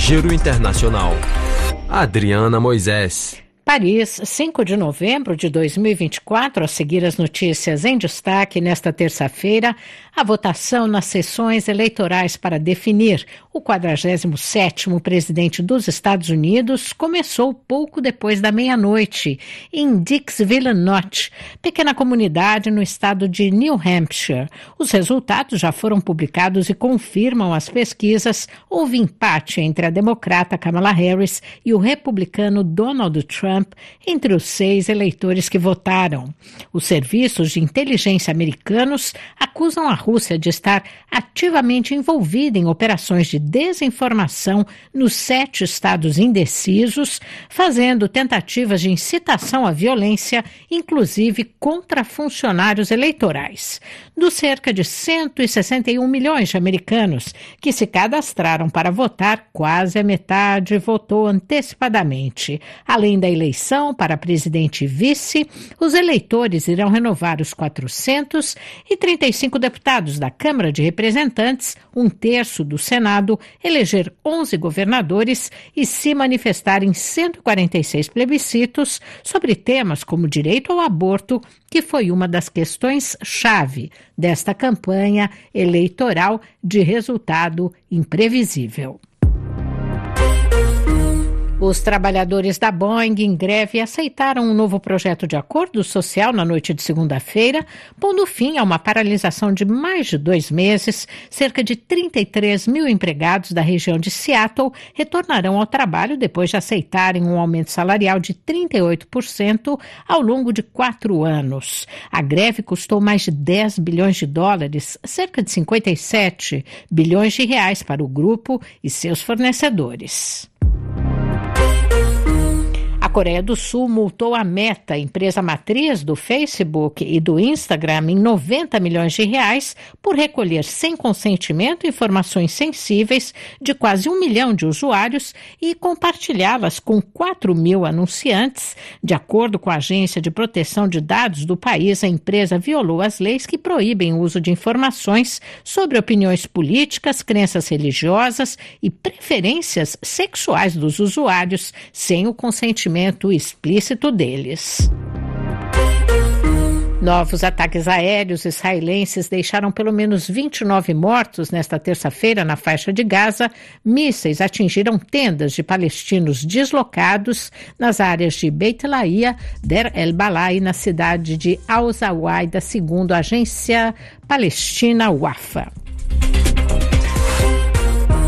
Giro Internacional. Adriana Moisés. Paris, 5 de novembro de 2024, a seguir as notícias em destaque nesta terça-feira, a votação nas sessões eleitorais para definir o 47º presidente dos Estados Unidos começou pouco depois da meia-noite, em Dixville Notch, pequena comunidade no estado de New Hampshire. Os resultados já foram publicados e confirmam as pesquisas. Houve empate entre a democrata Kamala Harris e o republicano Donald Trump entre os 6 eleitores que votaram. Os serviços de inteligência americanos acusam a Rússia de estar ativamente envolvida em operações de desinformação nos 7 estados indecisos, fazendo tentativas de incitação à violência, inclusive contra funcionários eleitorais. Dos cerca de 161 milhões de americanos que se cadastraram para votar, quase a metade votou antecipadamente. Além da eleição para presidente e vice, os eleitores irão renovar os 435 deputados da Câmara de Representantes, 1/3 do Senado, eleger 11 governadores e se manifestar em 146 plebiscitos sobre temas como direito ao aborto, que foi uma das questões-chave desta campanha eleitoral de resultado imprevisível. Os trabalhadores da Boeing em greve aceitaram um novo projeto de acordo social na noite de segunda-feira, pondo fim a uma paralisação de mais de 2 meses. Cerca de 33 mil empregados da região de Seattle retornarão ao trabalho depois de aceitarem um aumento salarial de 38% ao longo de 4 anos. A greve custou mais de 10 bilhões de dólares, cerca de 57 bilhões de reais para o grupo e seus fornecedores. A Coreia do Sul multou a Meta, empresa matriz do Facebook e do Instagram, em 90 milhões de reais por recolher sem consentimento informações sensíveis de quase 1 milhão de usuários e compartilhá-las com 4 mil anunciantes. De acordo com a Agência de Proteção de Dados do país, a empresa violou as leis que proíbem o uso de informações sobre opiniões políticas, crenças religiosas e preferências sexuais dos usuários sem o consentimento explícito deles. Novos ataques aéreos israelenses deixaram pelo menos 29 mortos nesta terça-feira na faixa de Gaza. Mísseis atingiram tendas de palestinos deslocados nas áreas de Beit Lahiya, Der el-Balah e na cidade de Al-Zawaida, segundo a agência palestina Wafa.